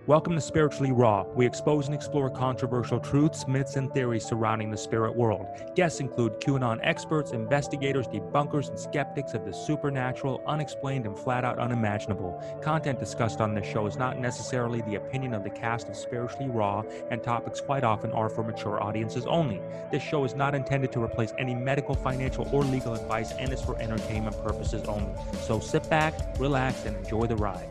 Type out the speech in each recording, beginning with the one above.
Welcome to Spiritually Raw. We expose and explore controversial truths, myths, and theories surrounding the spirit world. Guests include QAnon experts, investigators, debunkers, and skeptics of the supernatural, unexplained, and flat-out unimaginable. Content discussed on this show is not necessarily the opinion of the cast of Spiritually Raw, and topics quite often are for mature audiences only. This show is not intended to replace any medical, financial, or legal advice and is for entertainment purposes only. So sit back, relax, and enjoy the ride.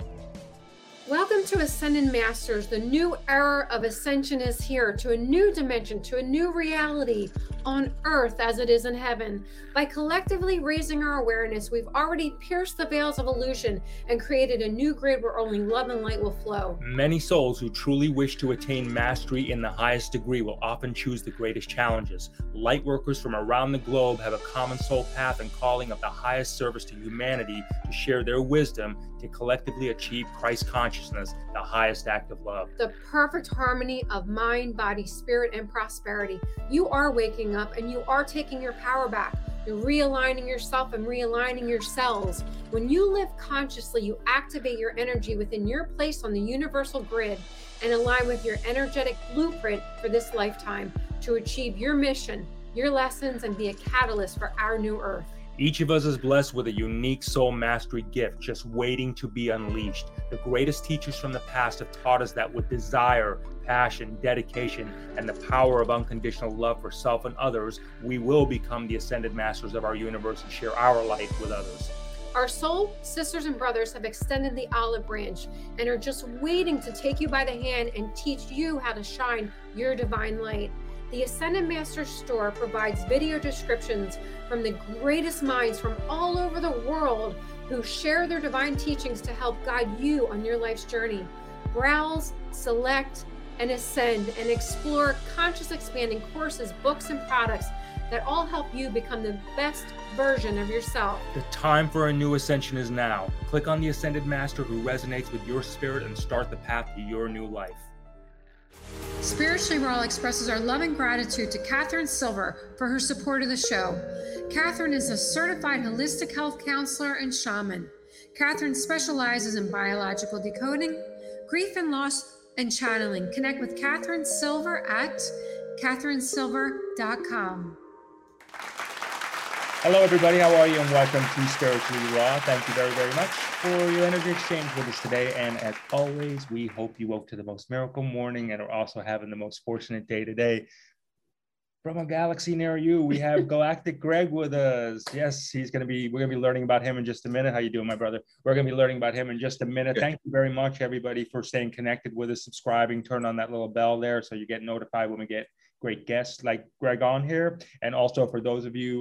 Welcome to Ascended Masters. The new era of ascension is here, to a new dimension, to a new reality on earth as it is in heaven. By collectively raising our awareness, we've already pierced the veils of illusion and created a new grid where only love and light will flow. Many souls who truly wish to attain mastery in the highest degree will often choose the greatest challenges. Light workers from around the globe have a common soul path and calling of the highest service to humanity to share their wisdom to collectively achieve Christ consciousness, the highest act of love. The perfect harmony of mind, body, spirit, and prosperity. You are waking up and you are taking your power back. You're realigning yourself and realigning your cells. When you live consciously, you activate your energy within your place on the universal grid and align with your energetic blueprint for this lifetime to achieve your mission, your lessons, and be a catalyst for our new earth. Each of us is blessed with a unique soul mastery gift just waiting to be unleashed. The greatest teachers from the past have taught us that with desire, passion, dedication, and the power of unconditional love for self and others, we will become the ascended masters of our universe and share our light with others. Our soul sisters and brothers have extended the olive branch and are just waiting to take you by the hand and teach you how to shine your divine light. The Ascended Masters store provides video descriptions from the greatest minds from all over the world who share their divine teachings to help guide you on your life's journey. Browse, select, and ascend and explore conscious expanding courses, books, and products that all help you become the best version of yourself. The time for a new ascension is now. Click on the Ascended Master who resonates with your spirit and start the path to your new life. Spiritually Raw expresses our love and gratitude to Catherine Silver for her support of the show. Catherine is a certified holistic health counselor and shaman. Catherine specializes in biological decoding, grief and loss, and channeling. Connect with Catherine Silver at catherinesilver.com. Hello, everybody. How are you? And welcome to Spiritually Raw. Thank you very, very much for your energy exchange with us today. And as always, we hope you woke to the most miracle morning and are also having the most fortunate day today. From a galaxy near you, we have Galactic Greg with us. Yes, we're going to be learning about him in just a minute. How you doing, my brother? We're going to be learning about him in just a minute. Good. Thank you very much, everybody, for staying connected with us, subscribing, turn on that little bell there so you get notified when we get great guests like Greg on here. And also for those of you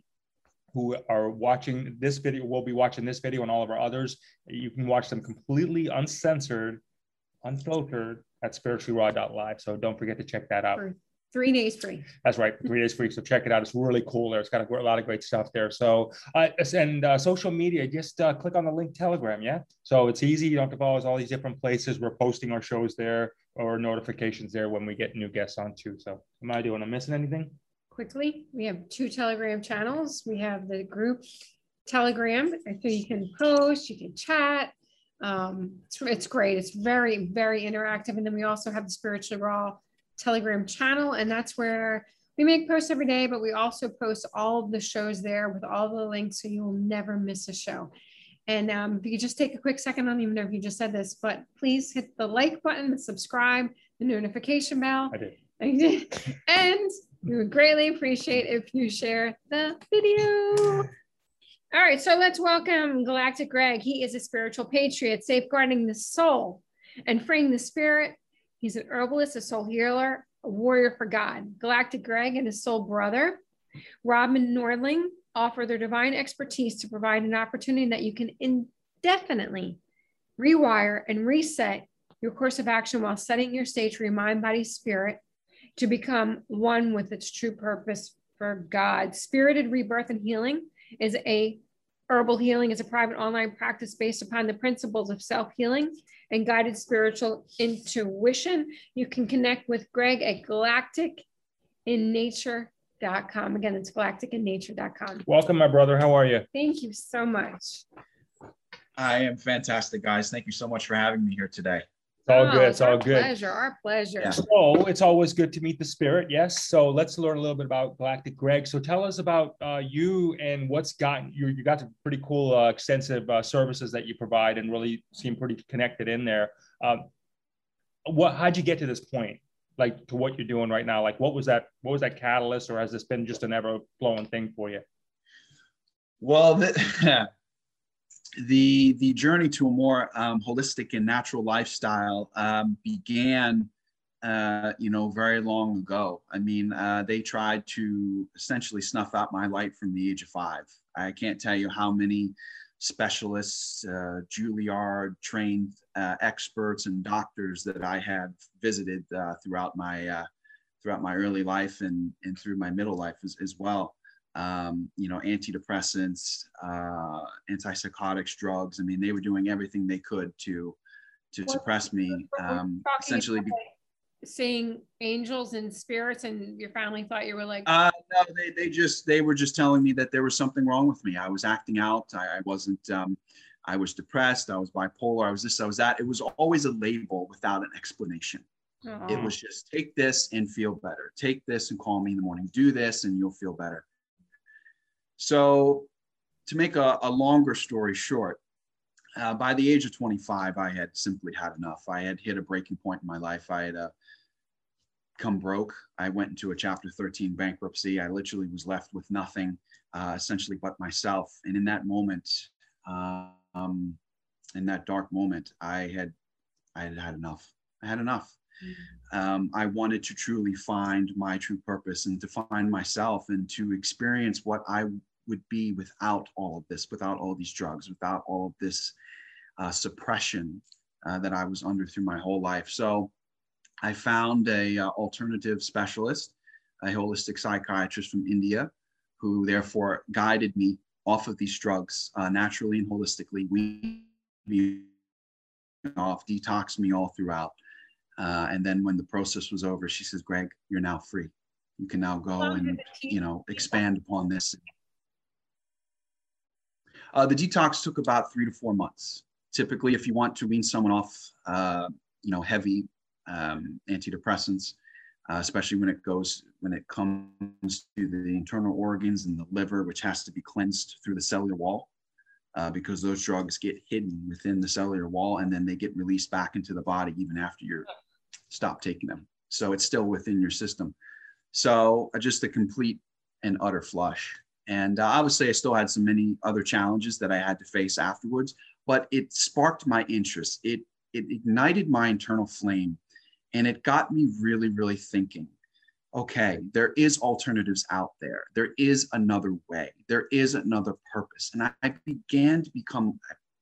who are watching this video, will be watching this video and all of our others, you can watch them completely uncensored, unfiltered at spirituallyraw.live. So don't forget to check that out. For 3 days free. That's right, 3 days free. So check it out. It's really cool there. It's got a lot of great stuff there. So, social media, just click on the link Telegram, yeah? So it's easy. You don't have to follow us all these different places. We're posting our shows there or notifications there when we get new guests on too. So am I doing? I'm missing anything? Quickly, we have 2 Telegram channels. We have the group Telegram, so you can post, you can chat. It's great. It's very, very interactive. And then we also have the Spiritually Raw Telegram channel, and that's where we make posts every day, but we also post all of the shows there with all the links, so you will never miss a show. And if you could just take a quick second, I don't even know if you just said this, but please hit the like button, the subscribe, the notification bell. I did. And we would greatly appreciate if you share the video. All right, so let's welcome Galactic Greg. He is a spiritual patriot, safeguarding the soul and freeing the spirit. He's an herbalist, a soul healer, a warrior for God. Galactic Greg and his soul brother, Robin Nordling, offer their divine expertise to provide an opportunity that you can indefinitely rewire and reset your course of action while setting your stage for your mind, body, spirit to become one with its true purpose for God. Spirited Rebirth and Healing is herbal healing is a private online practice based upon the principles of self-healing and guided spiritual intuition. You can connect with Greg at galacticinnature.com. Again, it's galacticinnature.com. Welcome, my brother. How are you? Thank you so much. I am fantastic, guys. Thank you so much for having me here today. It's all good. It's all good. Our pleasure. Yeah. So it's always good to meet the spirit. Yes. So let's learn a little bit about Galactic Greg. So tell us about you and what's gotten you. You got some pretty cool, extensive services that you provide, and really seem pretty connected in there. How'd you get to this point? Like to what you're doing right now? Like what was that catalyst, or has this been just an ever flowing thing for you? Well, the journey to a more holistic and natural lifestyle began, very long ago. I mean, they tried to essentially snuff out my light from the age of 5. I can't tell you how many specialists, Juilliard trained experts and doctors that I have visited throughout my early life and through my middle life as well. Antidepressants, antipsychotics, drugs. I mean, they were doing everything they could to suppress me. Essentially, seeing angels and spirits, and your family thought you were like. No, they were just telling me that there was something wrong with me. I was acting out. I wasn't. I was depressed. I was bipolar. I was this. I was that. It was always a label without an explanation. Aww. It was just take this and feel better. Take this and call me in the morning. Do this and you'll feel better. So to make a longer story short, by the age of 25, I had simply had enough. I had hit a breaking point in my life. I had come broke. I went into a Chapter 13 bankruptcy. I literally was left with nothing, essentially but myself. And in that moment, in that dark moment, I had enough. I had enough. I wanted to truly find my true purpose and to find myself and to experience what I would be without all of this, without all these drugs, without all of this suppression that I was under through my whole life. So I found a alternative specialist, a holistic psychiatrist from India, who therefore guided me off of these drugs naturally and holistically, weaned me off, detoxed me all throughout. And then when the process was over, she says, Greg, you're now free. You can now go and, expand upon this. The detox took about 3 to 4 months. Typically, if you want to wean someone off, heavy antidepressants, especially when it comes to the internal organs and the liver, which has to be cleansed through the cellular wall, because those drugs get hidden within the cellular wall and then they get released back into the body even after you stop taking them. So it's still within your system. So just a complete and utter flush. And obviously I still had so many other challenges that I had to face afterwards, but it sparked my interest. It ignited my internal flame, and it got me really, really thinking, okay, there is alternatives out there. There is another way. There is another purpose. And I began to become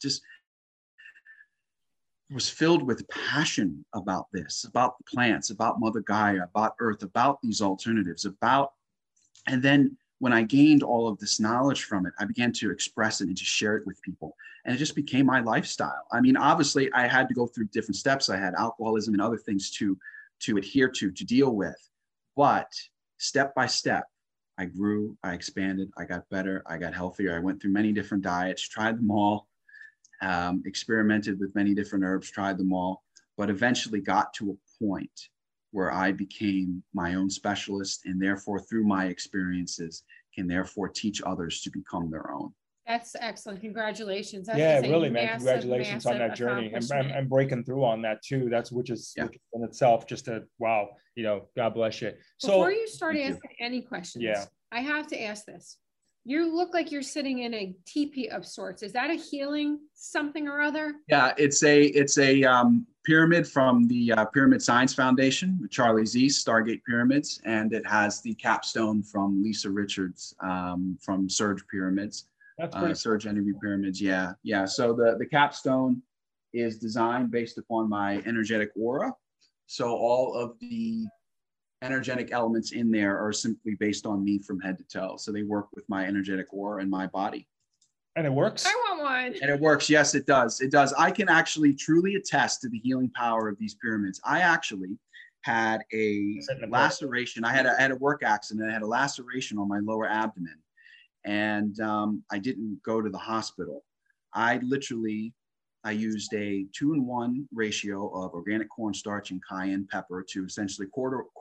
was filled with passion about this, about the plants, about Mother Gaia, about Earth, about these alternatives, and then when I gained all of this knowledge from it, I began to express it and to share it with people. And it just became my lifestyle. I mean, obviously I had to go through different steps. I had alcoholism and other things to adhere to deal with. But step by step, I grew, I expanded, I got better, I got healthier. I went through many different diets, tried them all, experimented with many different herbs, tried them all, but eventually got to a point where I became my own specialist, and therefore through my experiences can therefore teach others to become their own. That's excellent. Congratulations. That's really, man. Congratulations on that journey and breaking through on that too. Which is in itself just wow, God bless you. So before you start asking any questions, I have to ask this. You look like you're sitting in a teepee of sorts. Is that a healing something or other? Yeah, it's a pyramid from the Pyramid Science Foundation with Charlie Zeiss, Stargate Pyramids, and it has the capstone from Lisa Richards from Surge Pyramids. That's Surge Energy Pyramids. Yeah. So the capstone is designed based upon my energetic aura. So all of the energetic elements in there are simply based on me from head to toe. So they work with my energetic aura and my body. And it works? I want one. And it works. Yes, it does. It does. I can actually truly attest to the healing power of these pyramids. I actually had a laceration. I had a work accident. I had a laceration on my lower abdomen. And I didn't go to the hospital. I literally I used a 2-in-1 ratio of organic cornstarch and cayenne pepper to essentially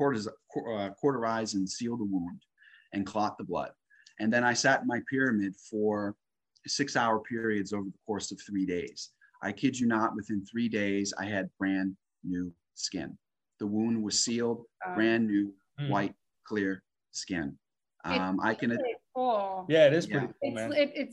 cauterize and seal the wound and clot the blood. And then I sat in my pyramid for 6-hour periods over the course of 3 days. I kid you not, within 3 days, I had brand new skin. The wound was sealed, brand new, white, clear skin. I can. Really cool. Yeah, it is pretty cool, man.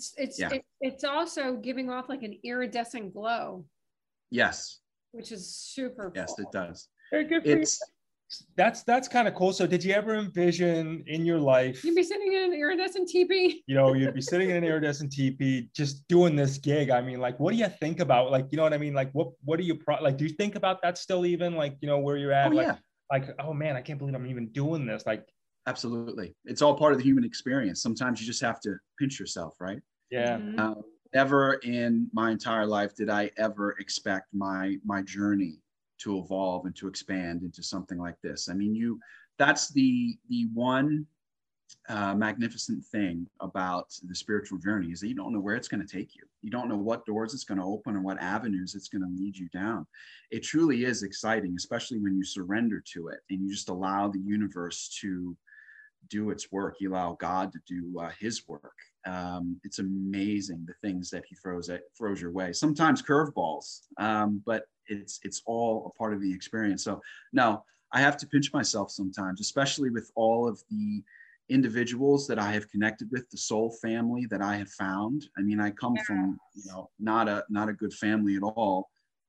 It's also giving off like an iridescent glow. Yes. Which is super cool. Yes, it does. Very good for you. That's kind of cool. So did you ever envision in your life you'd be sitting in an iridescent teepee? You know, you'd be sitting in an iridescent teepee just doing this gig. I mean, like, what do you think about, like, you know what I mean? Like, what do you like, do you think about that still, even like, you know, where you're at? Oh, like, yeah. Like, oh man, I can't believe I'm even doing this. Like, absolutely. It's all part of the human experience. Sometimes you just have to pinch yourself, right? Yeah. Never in my entire life did I ever expect my journey to evolve and to expand into something like this. I mean, that's the one magnificent thing about the spiritual journey, is that you don't know where it's going to take you. You don't know what doors it's going to open and what avenues it's going to lead you down. It truly is exciting, especially when you surrender to it and you just allow the universe to do its work. You allow God to do his work. It's amazing the things that he throws your way. Sometimes curveballs, but it's all a part of the experience. So no, I have to pinch myself sometimes, especially with all of the individuals that I have connected with, the soul family that I have found. I mean, I come from, you know, not a good family at all.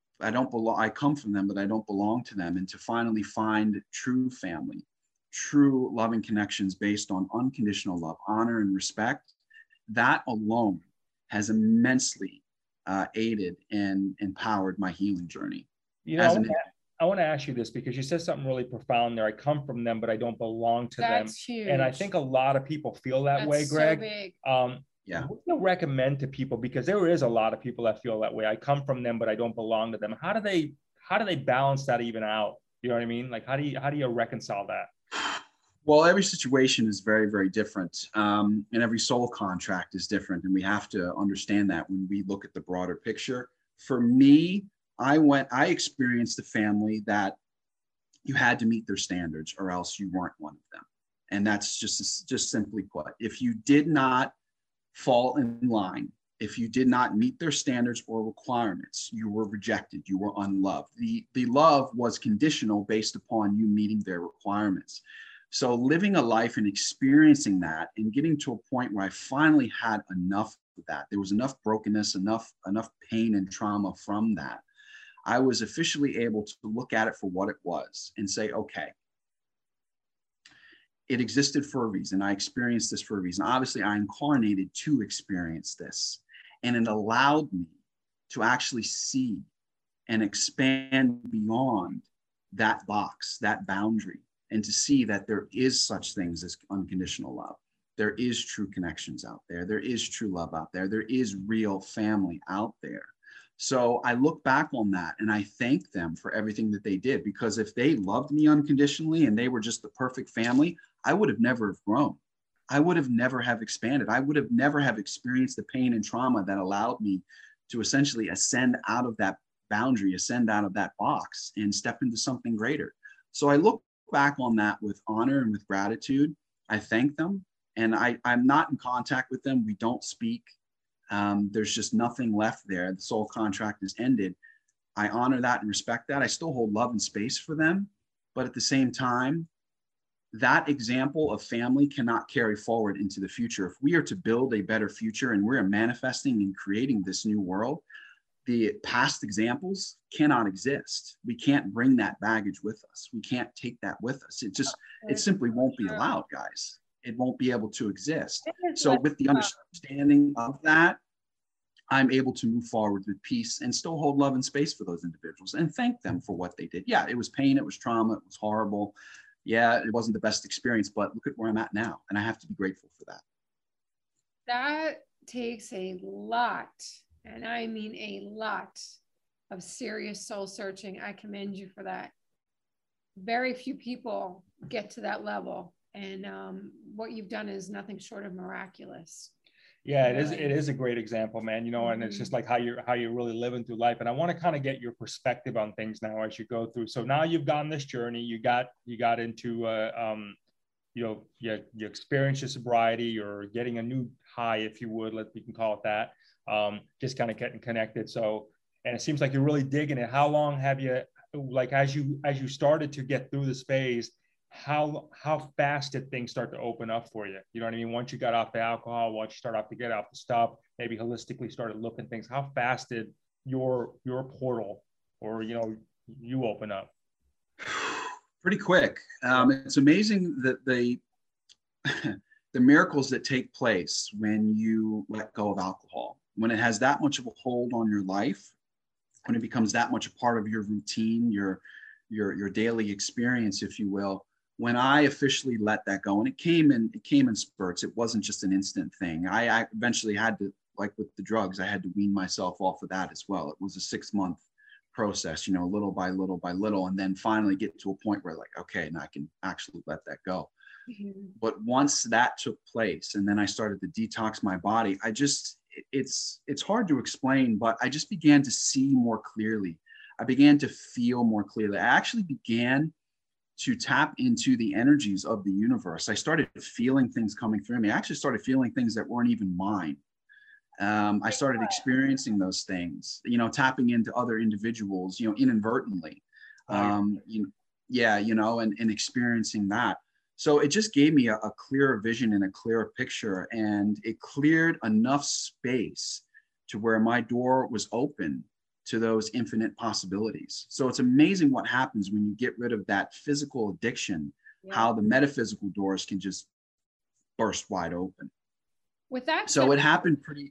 I come from them, but I don't belong to them. And to finally find true family, true loving connections based on unconditional love, honor, and respect, that alone has immensely aided and empowered my healing journey. You know, I want to ask you this, because you said something really profound there. I come from them, but I don't belong to them. Huge. And I think a lot of people feel that way, Greg. So big. Yeah. What do you recommend to people? Because there is a lot of people that feel that way. I come from them, but I don't belong to them. How do they balance that even out? You know what I mean? Like, how do you reconcile that? Well, every situation is very, very different. And every soul contract is different. And we have to understand that when we look at the broader picture. For me, I experienced a family that you had to meet their standards or else you weren't one of them. And that's just simply put, if you did not fall in line, if you did not meet their standards or requirements, you were rejected, you were unloved. The love was conditional based upon you meeting their requirements. So living a life and experiencing that and getting to a point where I finally had enough of that, there was enough brokenness, enough pain and trauma from that, I was officially able to look at it for what it was and say, okay, it existed for a reason. I experienced this for a reason. Obviously, I incarnated to experience this, and it allowed me to actually see and expand beyond that box, that boundary, and to see that there is such things as unconditional love. There is true connections out there. There is true love out there. There is real family out there. So I look back on that and I thank them for everything that they did, because if they loved me unconditionally and they were just the perfect family, I would have never have grown. I would have never have expanded. I would have never have experienced the pain and trauma that allowed me to essentially ascend out of that boundary, ascend out of that box and step into something greater. So I look back on that with honor and with gratitude. I thank them, and I'm not in contact with them. We don't speak. There's just nothing left there. The soul contract is ended. I honor that and respect that. I still hold love and space for them. But at the same time, that example of family cannot carry forward into the future. If we are to build a better future and we're manifesting and creating this new world, the past examples cannot exist. We can't bring that baggage with us. We can't take that with us. It simply won't be allowed, guys. It won't be able to exist. So with the understanding of that, I'm able to move forward with peace and still hold love and space for those individuals and thank them for what they did. Yeah, it was pain, it was trauma, it was horrible. Yeah, it wasn't the best experience, but look at where I'm at now. And I have to be grateful for that. That takes a lot, and I mean a lot, of serious soul searching. I commend you for that. Very few people get to that level. And what you've done is nothing short of miraculous. Yeah, it is a great example, man. You know, and it's just like how you're really living through life. And I want to kind of get your perspective on things now as you go through. So now you've gone this journey, you got into you know, you experience your sobriety, or getting a new high, if you would, we can call it that. Just kind of getting connected. So, and it seems like you're really digging it. How long have you, like, as you started to get through this phase, how fast did things start to open up for you? You know what I mean? Once you got off the alcohol, once you start off to get off the stuff, maybe holistically started looking things, how fast did your portal, or, you know, you open up? Pretty quick. It's amazing that the miracles that take place when you let go of alcohol, when it has that much of a hold on your life, when it becomes that much a part of your routine, your daily experience, if you will. When I officially let that go, and it came in spurts. It wasn't just an instant thing. I eventually had to, like with the drugs, I had to wean myself off of that as well. It was a 6-month process, you know, little by little by little, and then finally get to a point where, like, okay, now I can actually let that go. Mm-hmm. But once that took place, and then I started to detox my body, it's hard to explain, but I just began to see more clearly. I began to feel more clearly. I actually began to tap into the energies of the universe. I started feeling things coming through me. I actually started feeling things that weren't even mine. I started experiencing those things, you know, tapping into other individuals, you know, inadvertently, and experiencing that. So it just gave me a clearer vision and a clearer picture, and it cleared enough space to where my door was open to those infinite possibilities. So it's amazing what happens when you get rid of that physical addiction, how the metaphysical doors can just burst wide open. With that, so it happened pretty.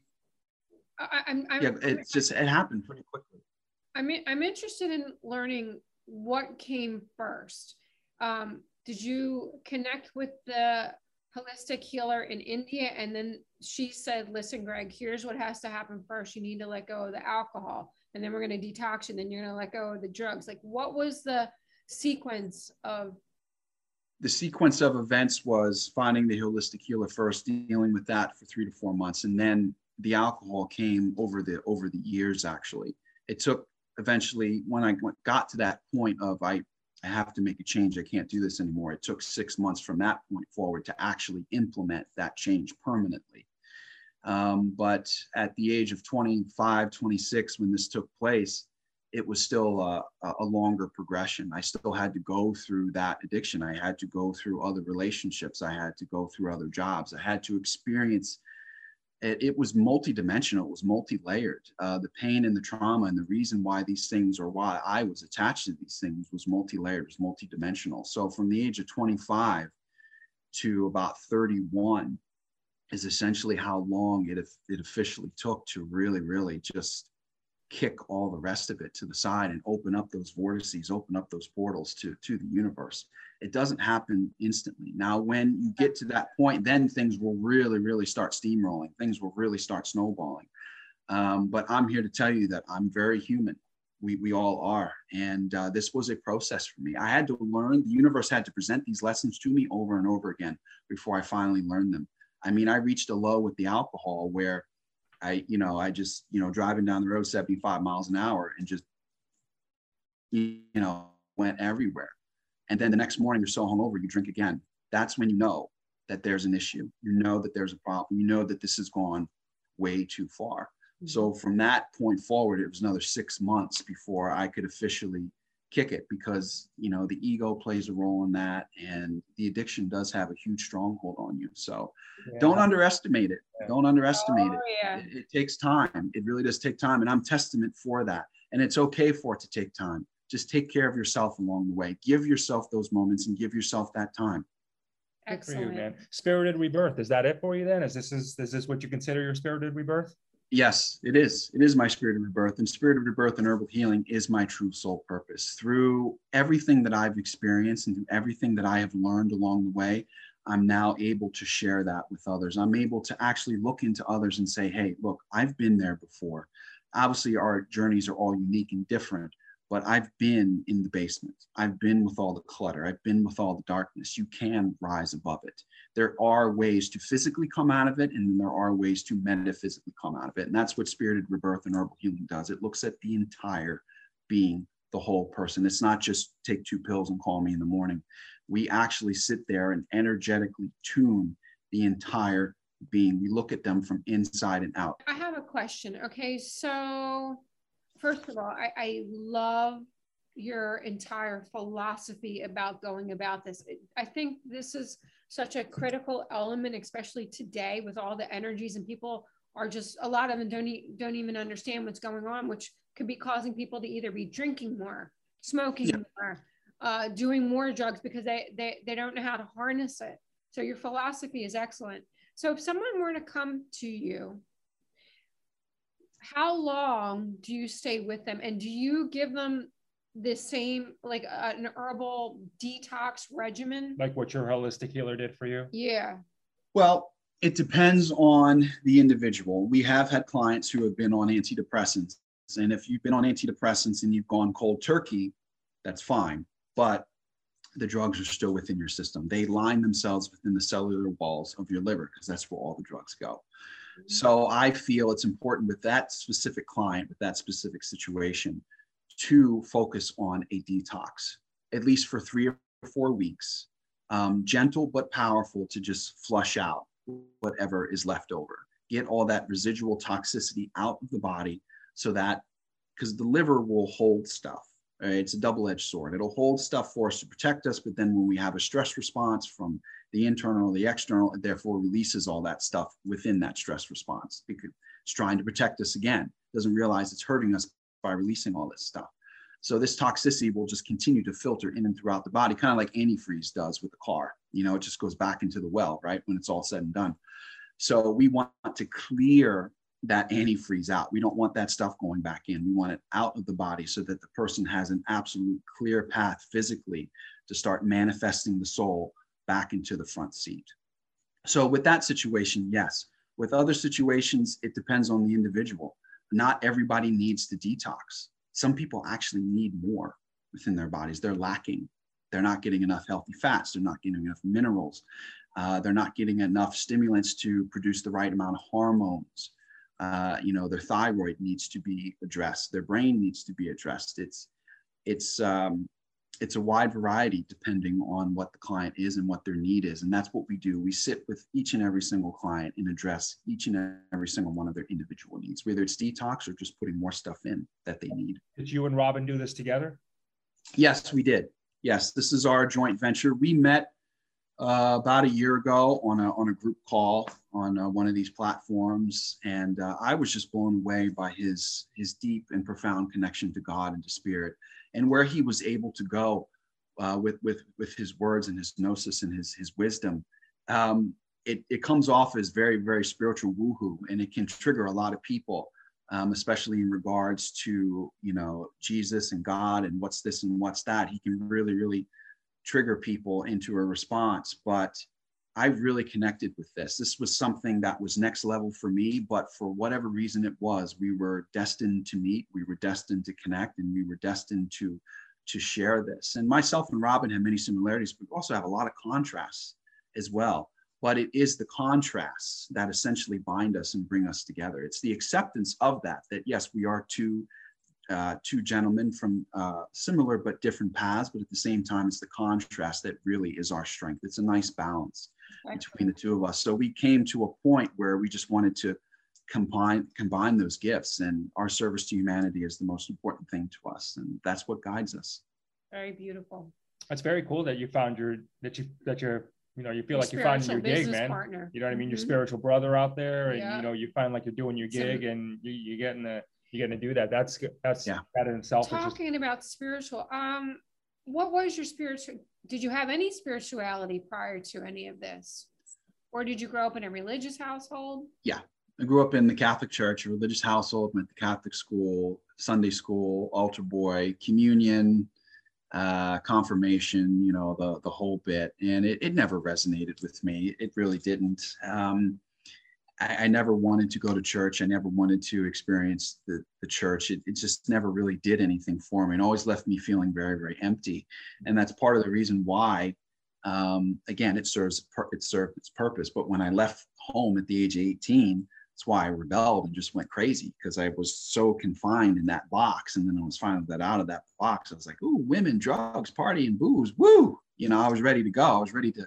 It happened pretty quickly. I'm interested in learning what came first. Did you connect with the holistic healer in India, and then she said, listen, Greg, here's what has to happen first. You need to let go of the alcohol, and then we're going to detox, and then you're going to let go of the drugs. Like, what was the sequence of? The sequence of events was finding the holistic healer first, dealing with that for 3 to 4 months, and then the alcohol came over the years. Actually, it took eventually, when I got to that point of I have to make a change, I can't do this anymore. It took 6 months from that point forward to actually implement that change permanently. But at the age of 25, 26, when this took place, it was still a longer progression. I still had to go through that addiction. I had to go through other relationships. I had to go through other jobs. I had to experience it. It was multidimensional. It was multi-layered. The pain and the trauma and the reason why these things, or why I was attached to these things, was multi-layered, was multidimensional. So from the age of 25 to about 31 is essentially how long it officially took to really, really just kick all the rest of it to the side and open up those vortices, open up those portals to the universe. It doesn't happen instantly. Now, when you get to that point, then things will really, really start steamrolling. Things will really start snowballing. But I'm here to tell you that I'm very human. We all are. And this was a process for me. I had to learn. The universe had to present these lessons to me over and over again before I finally learned them. I mean, I reached a low with the alcohol where I just, driving down the road 75 miles an hour and just, went everywhere. And then the next morning you're so hungover, you drink again. That's when you know that there's an issue. You know that there's a problem. You know that this has gone way too far. Mm-hmm. So from that point forward, it was another 6 months before I could officially kick it, because, the ego plays a role in that, and the addiction does have a huge stronghold on you. So don't underestimate it. Don't underestimate it. Yeah. It takes time. It really does take time. And I'm testament for that. And it's okay for it to take time. Just take care of yourself along the way. Give yourself those moments and give yourself that time. Excellent. Good for you, man. Spirited rebirth. Is that it for you then? Is this what you consider your spirited rebirth? Yes, it is. It is my spirited rebirth, and spirited rebirth and herbal healing is my true soul purpose. Through everything that I've experienced and through everything that I have learned along the way, I'm now able to share that with others. I'm able to actually look into others and say, hey, look, I've been there before. Obviously, our journeys are all unique and different, but I've been in the basement. I've been with all the clutter. I've been with all the darkness. You can rise above it. There are ways to physically come out of it, and then there are ways to metaphysically come out of it. And that's what Spirited Rebirth and Herbal Healing does. It looks at the entire being, the whole person. It's not just take 2 pills and call me in the morning. We actually sit there and energetically tune the entire being. We look at them from inside and out. I have a question. Okay, so first of all, I love your entire philosophy about going about this. I think this is such a critical element, especially today with all the energies, and people are just, a lot of them don't even understand what's going on, which could be causing people to either be drinking more, smoking more, doing more drugs because they don't know how to harness it. So your philosophy is excellent. So if someone were to come to you, how long do you stay with them? And do you give them the same, like an herbal detox regimen? Like what your holistic healer did for you? Yeah. Well, it depends on the individual. We have had clients who have been on antidepressants. And if you've been on antidepressants and you've gone cold turkey, that's fine. But the drugs are still within your system. They line themselves within the cellular walls of your liver because that's where all the drugs go. Mm-hmm. So I feel it's important with that specific client, with that specific situation, to focus on a detox, at least for 3 or 4 weeks, gentle but powerful, to just flush out whatever is left over. Get all that residual toxicity out of the body, so that, because the liver will hold stuff. Right? It's a double-edged sword. It'll hold stuff for us to protect us, but then when we have a stress response from the internal or the external, it therefore releases all that stuff within that stress response, because it's trying to protect us again. It doesn't realize it's hurting us by releasing all this stuff. So this toxicity will just continue to filter in and throughout the body, kind of like antifreeze does with the car. You know, it just goes back into the well, right, when it's all said and done. So we want to clear that antifreeze out. We don't want that stuff going back in. We want it out of the body so that the person has an absolute clear path physically to start manifesting the soul back into the front seat. So with that situation, yes. With other situations, it depends on the individual. Not everybody needs to detox. Some people actually need more within their bodies. They're lacking. They're not getting enough healthy fats. They're not getting enough minerals. They're not getting enough stimulants to produce the right amount of hormones. Their thyroid needs to be addressed. Their brain needs to be addressed. It's a wide variety depending on what the client is and what their need is. And that's what we do. We sit with each and every single client and address each and every single one of their individual needs, whether it's detox or just putting more stuff in that they need. Did you and Robin do this together? Yes, we did. Yes, this is our joint venture. We met about a year ago on a group call on one of these platforms, and I was just blown away by his deep and profound connection to God and to spirit, and where he was able to go with his words and his gnosis and his wisdom. It comes off as very, very spiritual woohoo, and it can trigger a lot of people, especially in regards to Jesus and God and what's this and what's that. He can really, really trigger people into a response. But I really connected with this. This was something that was next level for me, but for whatever reason it was, we were destined to meet, we were destined to connect, and we were destined to share this. And myself and Robin have many similarities, but we also have a lot of contrasts as well. But it is the contrasts that essentially bind us and bring us together. It's the acceptance of that yes, we are two gentlemen from similar but different paths, but at the same time, it's the contrast that really is our strength. It's a nice balance between the two of us. So we came to a point where we just wanted to combine those gifts, and our service to humanity is the most important thing to us, and that's what guides us. Very beautiful. That's very cool that you found you feel like you found your gig, man. Partner. You know what I mean? Your spiritual brother out there, and you find like you're doing your gig, and you're getting to do that. That's that in itself. Talking about spiritual, what was your spiritual? Did you have any spirituality prior to any of this, or did you grow up in a religious household? Yeah, I grew up in the Catholic Church, a religious household. Went to Catholic school, Sunday school, altar boy, communion, confirmation. The whole bit, and it never resonated with me. It really didn't. I never wanted to go to church. I never wanted to experience the church. It just never really did anything for me, and always left me feeling very, very empty. And that's part of the reason why, again, it served its purpose. But when I left home at the age of 18, that's why I rebelled and just went crazy, because I was so confined in that box. And then I was finally let out of that box. I was like, ooh, women, drugs, party, and booze, woo! I was ready to go. I was ready to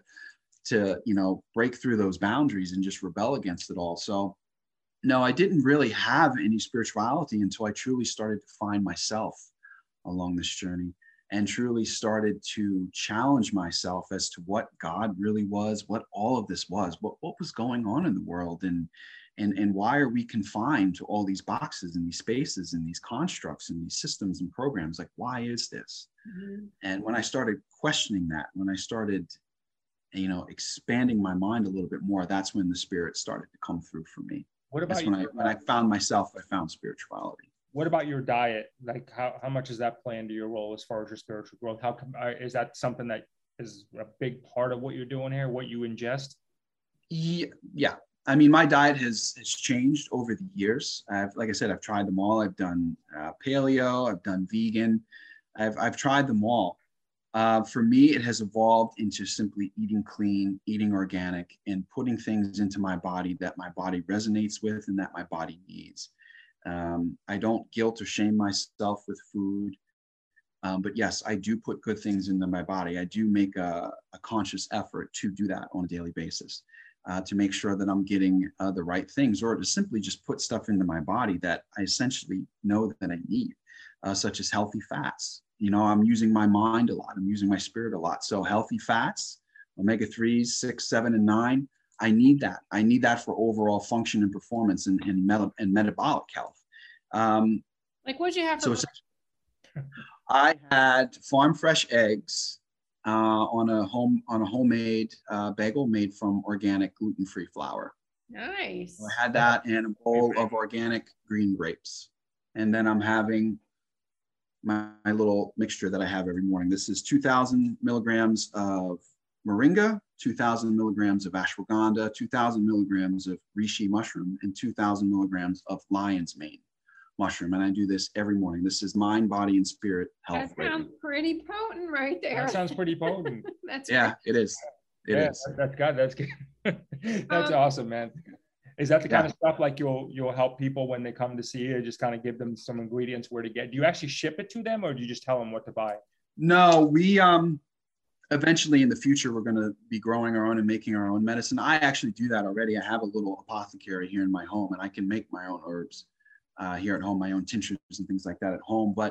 break through those boundaries and just rebel against it all. So no, I didn't really have any spirituality until I truly started to find myself along this journey, and truly started to challenge myself as to what God really was, what all of this was, what was going on in the world, and why are we confined to all these boxes and these spaces and these constructs and these systems and programs? Like, why is this? Mm-hmm. And when I started questioning that, when I started expanding my mind a little bit more, that's when the spirit started to come through for me. What about when I found myself, I found spirituality. What about your diet? Like, how much does that play into your role as far as your spiritual growth? How come, is that something that is a big part of what you're doing here, what you ingest? Yeah. I mean, my diet has changed over the years. Like I said, I've tried them all. I've done paleo, I've done vegan, I've tried them all. For me, it has evolved into simply eating clean, eating organic, and putting things into my body that my body resonates with and that my body needs. I don't guilt or shame myself with food. But yes, I do put good things into my body. I do make a conscious effort to do that on a daily basis, to make sure that I'm getting the right things, or to simply just put stuff into my body that I essentially know that I need, such as healthy fats. I'm using my mind a lot. I'm using my spirit a lot. So healthy fats, omega-3s, 6, 7, and 9, I need that. I need that for overall function and performance and metabolic health. Like, what'd you have for I had farm fresh eggs on a homemade bagel made from organic gluten-free flour. Nice. So I had that and a bowl of organic green grapes. And then I'm having my little mixture that I have every morning. This is 2,000 milligrams of moringa, 2,000 milligrams of ashwagandha, 2,000 milligrams of reishi mushroom, and 2,000 milligrams of lion's mane mushroom. And I do this every morning. This is mind, body, and spirit health. That sounds pretty potent right there. That sounds pretty potent. That's yeah, it is. It is. That's good. That's good. That's awesome, man. Is that the kind of stuff like you'll help people when they come to see you, just kind of give them some ingredients where to get? Do you actually ship it to them, or do you just tell them what to buy? No, we eventually in the future we're going to be growing our own and making our own medicine. I actually do that already. I have a little apothecary here in my home, and I can make my own herbs here at home, my own tinctures and things like that at home. But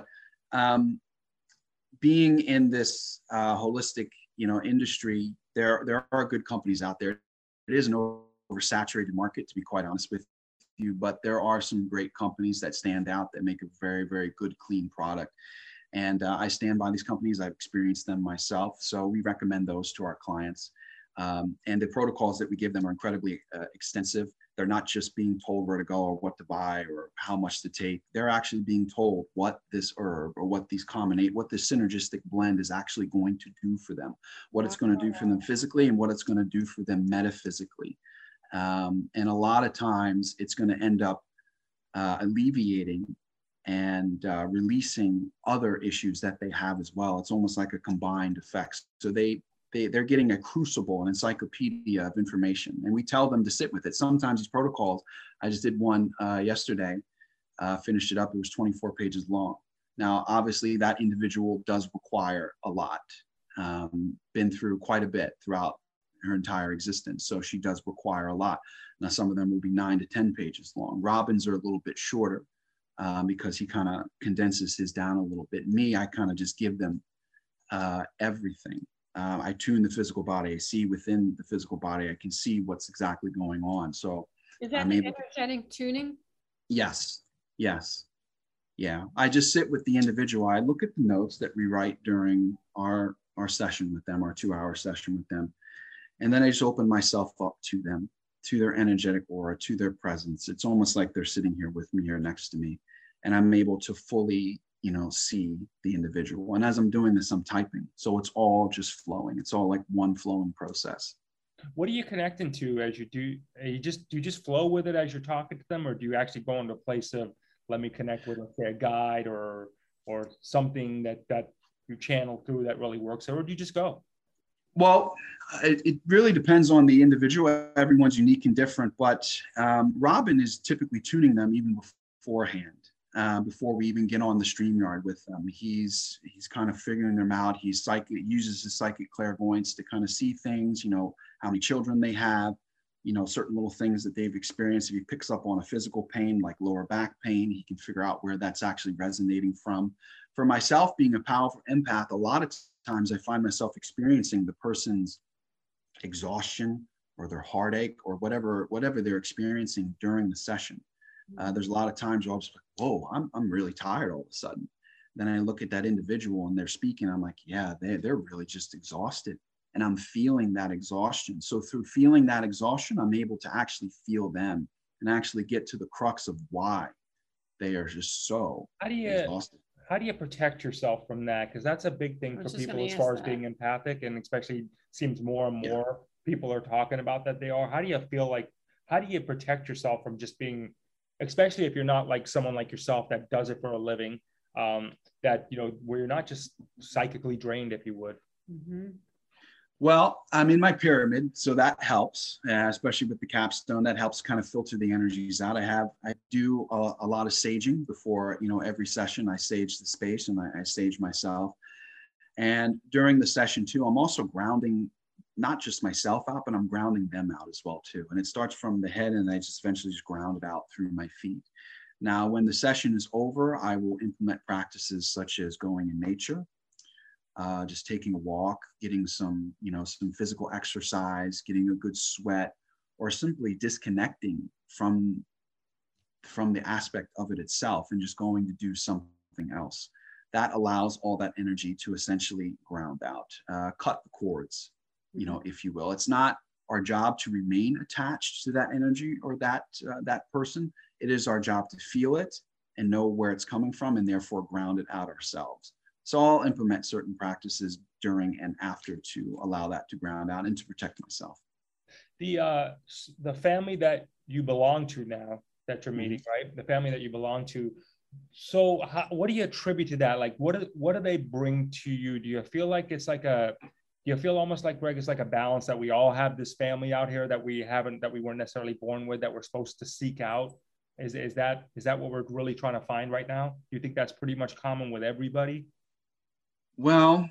being in this holistic industry, there are good companies out there. It is an oversaturated market, to be quite honest with you, but there are some great companies that stand out that make a very, very good, clean product. And I stand by these companies. I've experienced them myself. So we recommend those to our clients. And the protocols that we give them are incredibly extensive. They're not just being told where to go or what to buy or how much to take. They're actually being told what this herb or what this synergistic blend is actually going to do for them, what it's going to do for them physically and what it's going to do for them metaphysically. And a lot of times it's going to end up alleviating and releasing other issues that they have as well. It's almost like a combined effect. So they're getting a crucible, an encyclopedia of information, and we tell them to sit with it. Sometimes these protocols, I just did one yesterday, finished it up. It was 24 pages long. Now, obviously that individual does require a lot, been through quite a bit throughout her entire existence. So she does require a lot. Now, some of them will be 9 to 10 pages long. Robin's are a little bit shorter because he kind of condenses his down a little bit. Me, I kind of just give them everything. I tune the physical body. I see within the physical body. I can see what's exactly going on. So is that the energetic tuning? Yes. Yeah. I just sit with the individual. I look at the notes that we write during our session with them, our 2-hour session with them. And then I just open myself up to them, to their energetic aura, to their presence. It's almost like they're sitting here with me, here next to me. And I'm able to fully see the individual. And as I'm doing this, I'm typing. So it's all just flowing. It's all like one flowing process. What are you connecting to as you do? Do you just flow with it as you're talking to them, or do you actually go into a place of, let me connect with, let's say, a guide or something that you channel through that really works, or do you just go? Well, it really depends on the individual. Everyone's unique and different, but Robin is typically tuning them even beforehand. Before we even get on the StreamYard with them, he's kind of figuring them out. Uses his psychic clairvoyance to kind of see things, how many children they have, certain little things that they've experienced. If he picks up on a physical pain like lower back pain, he can figure out where that's actually resonating from. For myself, being a powerful empath, a lot of times I find myself experiencing the person's exhaustion or their heartache or whatever they're experiencing during the session. There's a lot of times where I'll just be like, whoa, I'm really tired all of a sudden. Then I look at that individual and they're speaking. I'm like, yeah, they're really just exhausted. And I'm feeling that exhaustion. So through feeling that exhaustion, I'm able to actually feel them and actually get to the crux of why they are just so exhausted. How do you protect yourself from that? Because that's a big thing for people as far as being empathic, and especially seems more and more people are talking about that they are. How do you protect yourself from just being, especially if you're not like someone like yourself that does it for a living, that, where you're not just psychically drained, if you would? Mm-hmm. Well, I'm in my pyramid, so that helps, especially with the capstone. That helps kind of filter the energies out. I do a lot of saging before, every session. I sage the space and I sage myself. And during the session too, I'm also grounding not just myself out, but I'm grounding them out as well too. And it starts from the head, and I just eventually just ground it out through my feet. Now, when the session is over, I will implement practices such as going in nature. Just taking a walk, getting some physical exercise, getting a good sweat, or simply disconnecting from the aspect of it itself and just going to do something else. That allows all that energy to essentially ground out, cut the cords, if you will. It's not our job to remain attached to that energy or that person. It is our job to feel it and know where it's coming from, and therefore ground it out ourselves. So I'll implement certain practices during and after to allow that to ground out and to protect myself. The family that you belong to now, that you're meeting, right? The family that you belong to. So what do you attribute to that? Like, what do they bring to you? Do you feel like it's like do you feel almost like, Greg, it's like a balance that we all have this family out here that we weren't necessarily born with, that we're supposed to seek out? Is that what we're really trying to find right now? Do you think that's pretty much common with everybody? Well,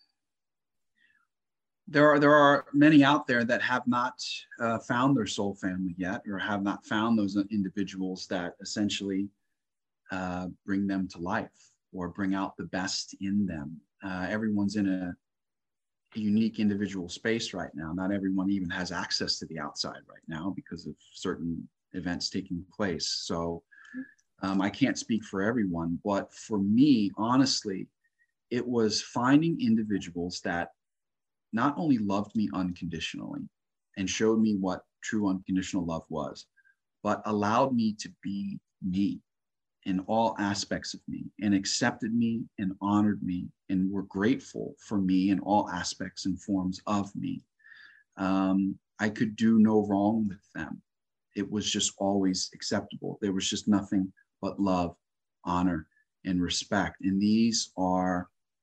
there are many out there that have not found their soul family yet, or have not found those individuals that essentially bring them to life or bring out the best in them. Everyone's in a unique individual space right now. Not everyone even has access to the outside right now because of certain events taking place. So I can't speak for everyone, but for me, honestly, it was finding individuals that not only loved me unconditionally and showed me what true unconditional love was, but allowed me to be me in all aspects of me, and accepted me and honored me and were grateful for me in all aspects and forms of me. I could do no wrong with them. It was just always acceptable. There was just nothing but love, honor, and respect. And these are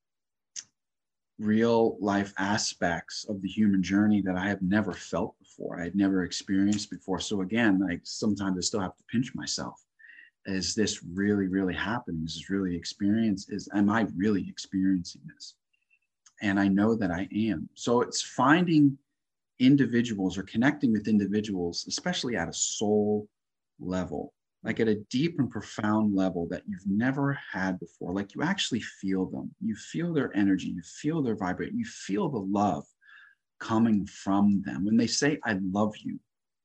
real life aspects of the human journey that I have never felt before. I had never experienced before. So again, sometimes I still have to pinch myself. Is this really, really happening? Is this really am I really experiencing this? And I know that I am. So it's finding individuals or connecting with individuals, especially at a soul level, like at a deep and profound level that you've never had before. Like you actually feel them. You feel their energy. You feel their vibration. You feel the love coming from them. When they say, I love you,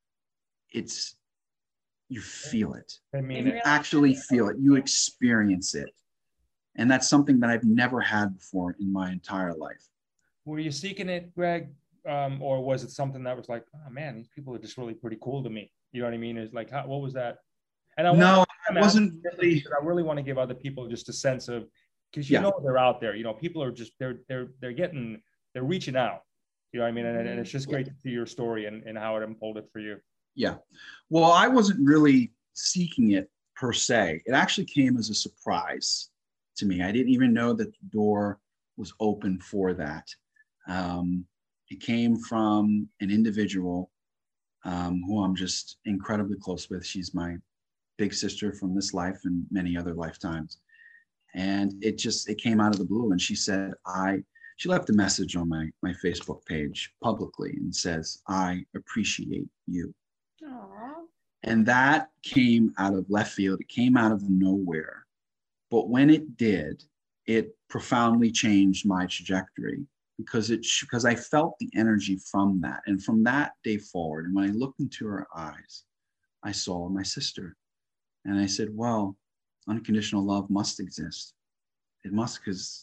you feel it. I mean, you actually feel it. You experience it. And that's something that I've never had before in my entire life. Were you seeking it, Greg? Or was it something that was like, oh man, these people are just really pretty cool to me? You know what I mean? It's like, what was that? And it wasn't really. I really want to give other people just a sense of, because they're out there. People are just they're reaching out. You know what I mean? And it's just great to see your story and how it unfolded for you. Yeah. Well, I wasn't really seeking it per se. It actually came as a surprise to me. I didn't even know that the door was open for that. It came from an individual who I'm just incredibly close with. She's my big sister from this life and many other lifetimes. And it came out of the blue. And she said, she left a message on my Facebook page publicly and says, "I appreciate you." Aww. And that came out of left field. It came out of nowhere. But when it did, it profoundly changed my trajectory because I felt the energy from that. And from that day forward, and when I looked into her eyes, I saw my sister. And I said, well, unconditional love must exist. It must, because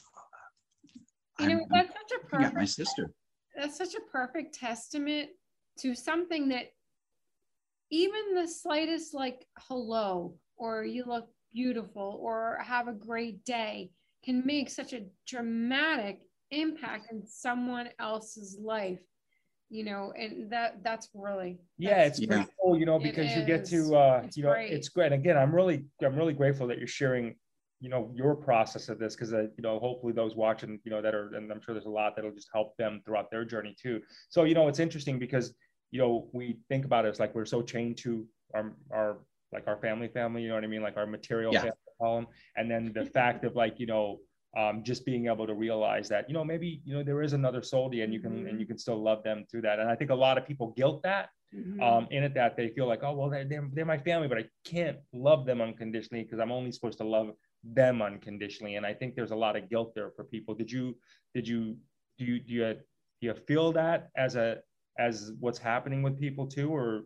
that's such a perfect, my sister. That's such a perfect testament to something that even the slightest, like, hello, or you look beautiful, or have a great day, can make such a dramatic impact in someone else's life, and that's really, it's pretty cool, because you get to it's great. Again, I'm really grateful that you're sharing your process of this, because hopefully those watching that are, and I'm sure there's a lot that'll just help them throughout their journey too. So it's interesting because we think about it as like we're so chained to our like our family, you know what I mean, like our material family column, and then the fact of like just being able to realize that maybe there is another soul to you, and you can still love them through that. And I think a lot of people guilt that in it, that they feel like, oh well, they're my family, but I can't love them unconditionally because I'm only supposed to love them unconditionally. And I think there's a lot of guilt there for people. Do you feel that as what's happening with people too, or?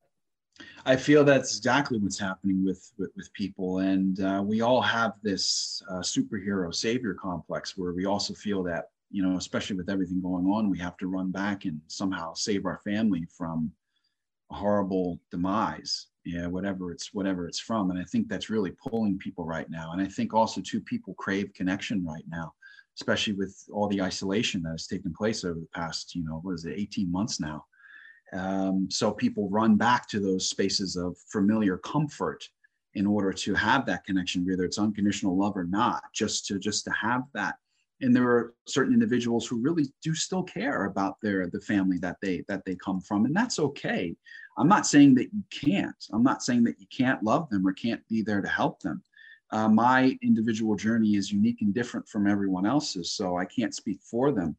I feel that's exactly what's happening with people. And we all have this superhero savior complex where we also feel that, especially with everything going on, we have to run back and somehow save our family from a horrible demise, whatever it's from. And I think that's really pulling people right now. And I think also too, people crave connection right now, especially with all the isolation that has taken place over the past, 18 months now. So people run back to those spaces of familiar comfort in order to have that connection, whether it's unconditional love or not, just to have that. And there are certain individuals who really do still care about the family that they come from, and that's okay. I'm not saying that you can't. I'm not saying that you can't love them or can't be there to help them. My individual journey is unique and different from everyone else's, so I can't speak for them.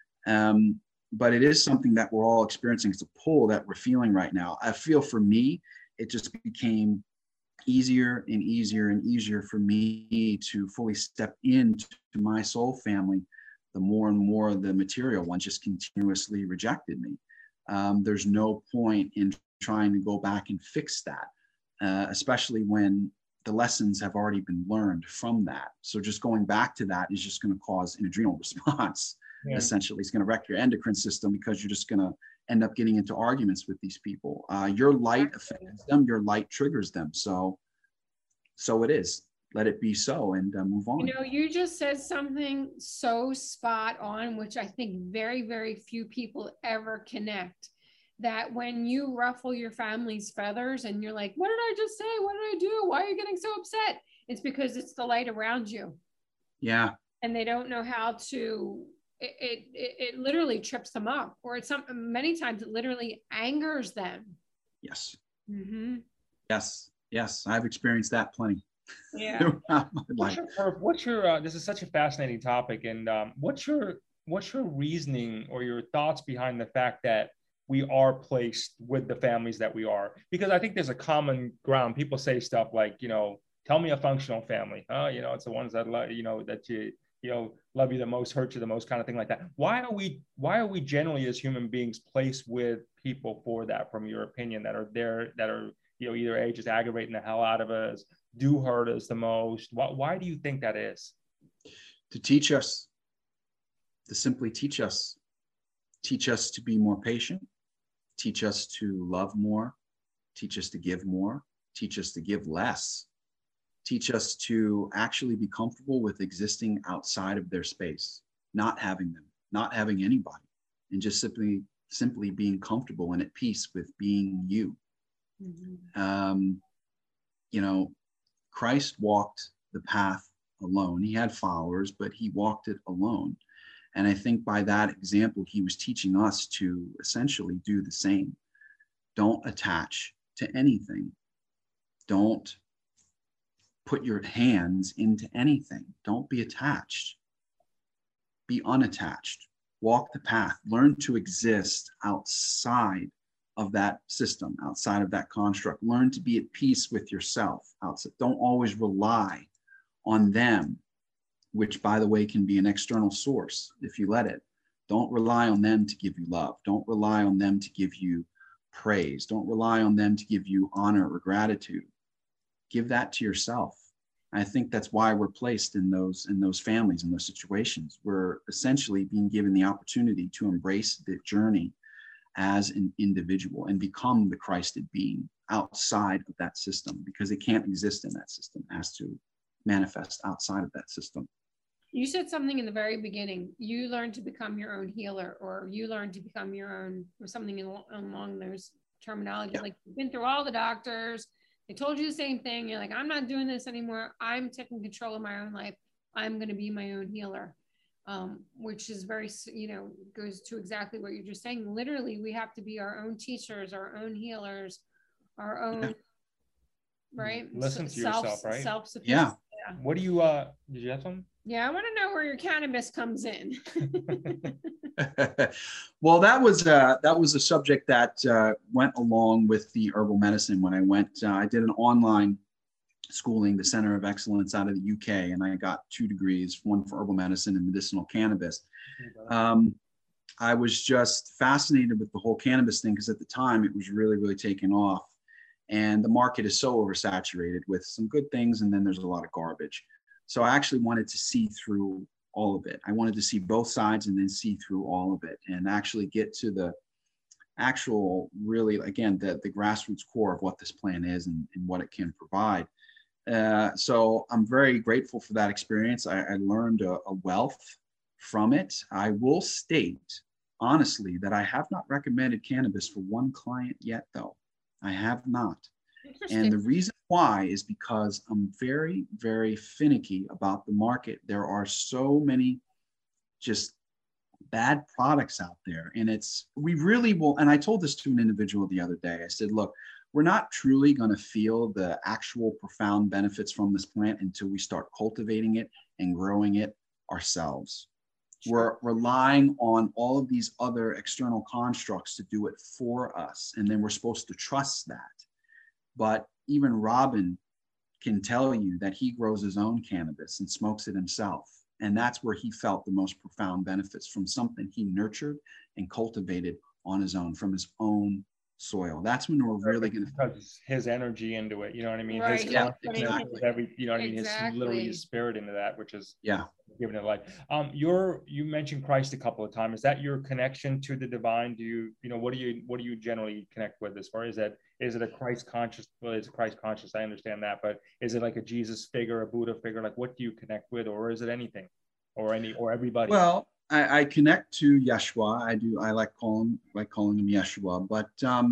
But it is something that we're all experiencing. It's a pull that we're feeling right now. I feel for me, it just became easier and easier and easier for me to fully step into my soul family, the more and more the material one just continuously rejected me. There's no point in trying to go back and fix that, especially when the lessons have already been learned from that. So just going back to that is just going to cause an adrenal response. Yeah. Essentially, it's going to wreck your endocrine system because you're just going to end up getting into arguments with these people. Your light affects them, your light triggers them. So it is. Let it be so, and move on. You just said something so spot on, which I think very, very few people ever connect. That when you ruffle your family's feathers and you're like, what did I just say? What did I do? Why are you getting so upset? It's because it's the light around you. Yeah. And they don't know how to. It literally trips them up, or many times it literally angers them. Yes. Mm-hmm. Yes. I've experienced that plenty. Yeah. What's your this is such a fascinating topic, and what's your reasoning or your thoughts behind the fact that we are placed with the families that we are? Because I think there's a common ground. People say stuff like, tell me a functional family. Oh, it's the ones that love, that you love you the most, hurt you the most, kind of thing like that. Why are we generally as human beings placed with people for that, from your opinion, that are there, that are, either just aggravating the hell out of us, do hurt us the most? Why do you think that is? To teach us, to simply teach us to be more patient, teach us to love more, teach us to give more, teach us to give less. Teach us to actually be comfortable with existing outside of their space, not having them, not having anybody and just simply being comfortable and at peace with being you. You know, Christ walked the path alone. He had followers, but he walked it alone. And I think by that example, he was teaching us to essentially do the same. Don't attach to anything. Don't put your hands into anything. Don't be attached. Be unattached. Walk the path. Learn to exist outside of that system, outside of that construct. Learn to be at peace with yourself. Don't always rely on them, which, by the way, can be an external source if you let it. Don't rely on them to give you love. Don't rely on them to give you praise. Don't rely on them to give you honor or gratitude. Give that to yourself. I think that's why we're placed in those families, in those situations. We're essentially being given the opportunity to embrace the journey as an individual and become the Christed being outside of that system, because it can't exist in that system. It has to manifest outside of that system. You said something in the very beginning. You learned to become your own healer, or you learned to become your own, or something along those terminology. Yeah. Like, you've been through all the doctors. They told you the same thing. You're like, I'm not doing this anymore. I'm taking control of my own life. I'm going to be my own healer, which is very, goes to exactly what you're just saying. Literally, we have to be our own teachers, our own healers, our own, right? Listen to yourself, right? Self-sufficient. Yeah. What do you, did you have something? Yeah, I want to know where your cannabis comes in. Well, that was a subject that went along with the herbal medicine. When I went, I did an online schooling, the Center of Excellence out of the UK, and I got 2 degrees, one for herbal medicine and medicinal cannabis. I was just fascinated with the whole cannabis thing, because at the time it was really, really taking off. And the market is so oversaturated with some good things, and then there's a lot of garbage. So I actually wanted to see through all of it. I wanted to see both sides and then see through all of it, and actually get to the actual, really, again, the grassroots core of what this plan is and what it can provide. So I'm very grateful for that experience. I learned a wealth from it. I will state, honestly, that I have not recommended cannabis for one client yet, though. I have not. And the reason why is because I'm very, very finicky about the market. There are so many just bad products out there. And we really will. And I told this to an individual the other day. I said, look, we're not truly going to feel the actual profound benefits from this plant until we start cultivating it and growing it ourselves. We're relying on all of these other external constructs to do it for us. And then we're supposed to trust that. But even Robin can tell you that he grows his own cannabis and smokes it himself. And that's where he felt the most profound benefits, from something he nurtured and cultivated on his own, from his own soil. That's when we're really going to put his energy into it. You know what I mean? Right. His exactly. You know what I mean? His literally his spirit into that, which is giving it life. You mentioned Christ a couple of times. Is that your connection to the divine? Do you what do you generally connect with as far as that? Is it a Christ conscious? Well, it's Christ conscious. I understand that, but is it like a Jesus figure, a Buddha figure? Like, what do you connect with, or is it anything, or everybody? Well, I connect to Yeshua. I like calling him Yeshua. But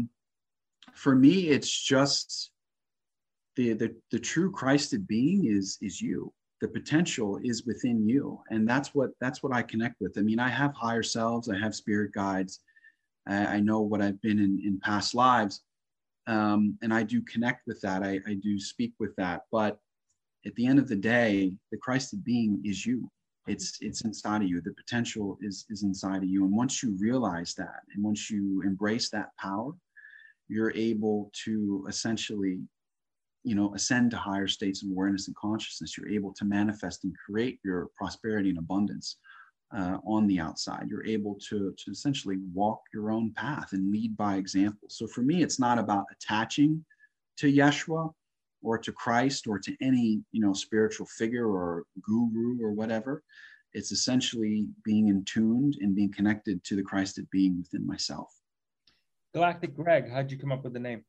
for me, it's just the true Christed being is you. The potential is within you, and that's what I connect with. I mean, I have higher selves. I have spirit guides. I know what I've been in past lives, and I do connect with that. I do speak with that. But at the end of the day, the Christed being is you. It's inside of you. The potential is inside of you. And once you realize that, and once you embrace that power, you're able to essentially, ascend to higher states of awareness and consciousness. You're able to manifest and create your prosperity and abundance on the outside. You're able to essentially walk your own path and lead by example. So for me, it's not about attaching to Yeshua or to Christ or to any, spiritual figure or guru or whatever. It's essentially being in tuned and being connected to the Christed being within myself. Galactic Greg, how'd you come up with the name?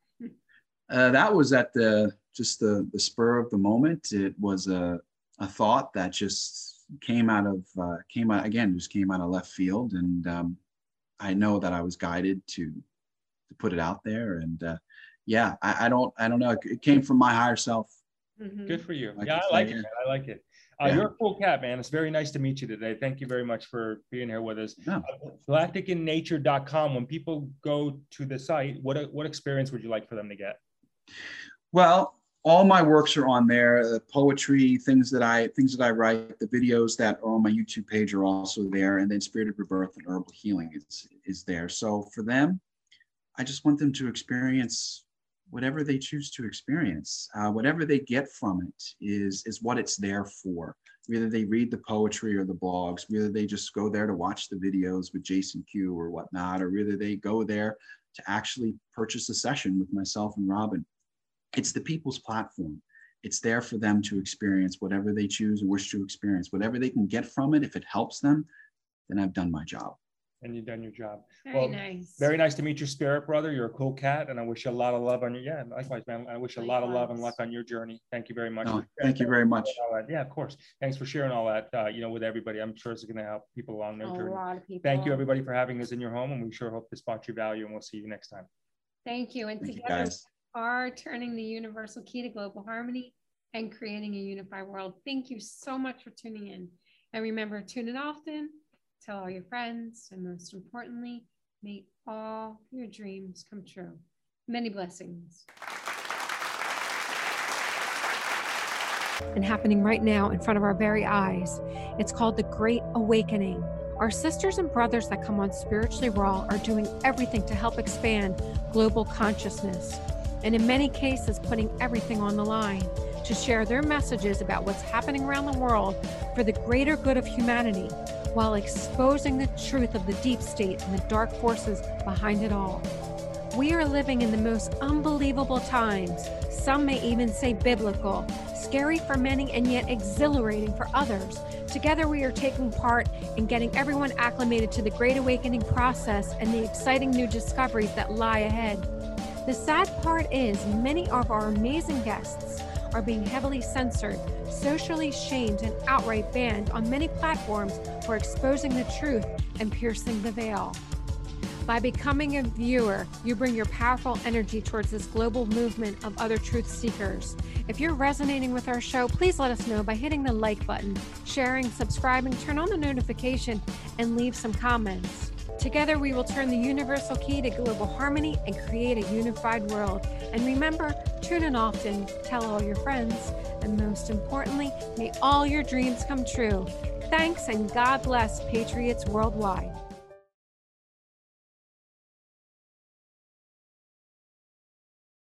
That was at the spur of the moment. It was a thought that just came out of left field. And I know that I was guided to put it out there. And yeah, I don't know. It came from my higher self. Good for you. Yeah, I like it, man. I like it. You're a cool cat, man. It's very nice to meet you today. Thank you very much for being here with us. Yeah. Galacticinnature.com. When people go to the site, what experience would you like for them to get? Well, all my works are on there. Poetry, things that I write, the videos that are on my YouTube page are also there, and then Spirited Rebirth and Herbal Healing is there. So for them, I just want them to experience whatever they choose to experience. Whatever they get from it is what it's there for. Whether they read the poetry or the blogs, whether they just go there to watch the videos with Jason Q or whatnot, or whether they go there to actually purchase a session with myself and Robin. It's the people's platform. It's there for them to experience whatever they choose or wish to experience. Whatever they can get from it, if it helps them, then I've done my job. And you've done your job. Very nice. Very nice to meet your spirit brother. You're a cool cat, and I wish you a lot of love on your, likewise, man. I wish you a lot of love and luck on your journey. Thank you very much. No, thank you very much. Yeah, of course. Thanks for sharing all that, with everybody. I'm sure it's going to help people along their journey. A lot of people. Thank you, everybody, for having us in your home, and we sure hope this brought you value, and we'll see you next time. Thank you. And thank together, you guys. Are turning the universal key to global harmony and creating a unified world. Thank you so much for tuning in. And remember, tune in often, tell all your friends, and most importantly, may all your dreams come true. Many blessings. And happening right now in front of our very eyes. It's called the Great Awakening. Our sisters and brothers that come on Spiritually Raw are doing everything to help expand global consciousness, and in many cases putting everything on the line to share their messages about what's happening around the world for the greater good of humanity, while exposing the truth of the deep state and the dark forces behind it all. We are living in the most unbelievable times, some may even say biblical, scary for many and yet exhilarating for others. Together we are taking part in getting everyone acclimated to the Great Awakening process and the exciting new discoveries that lie ahead. The sad part is many of our amazing guests are being heavily censored, socially shamed, and outright banned on many platforms for exposing the truth and piercing the veil. By becoming a viewer, you bring your powerful energy towards this global movement of other truth seekers. If you're resonating with our show, please let us know by hitting the like button, sharing, subscribing, turn on the notification, and leave some comments. Together, we will turn the universal key to global harmony and create a unified world. And remember, tune in often, tell all your friends, and most importantly, may all your dreams come true. Thanks, and God bless Patriots worldwide.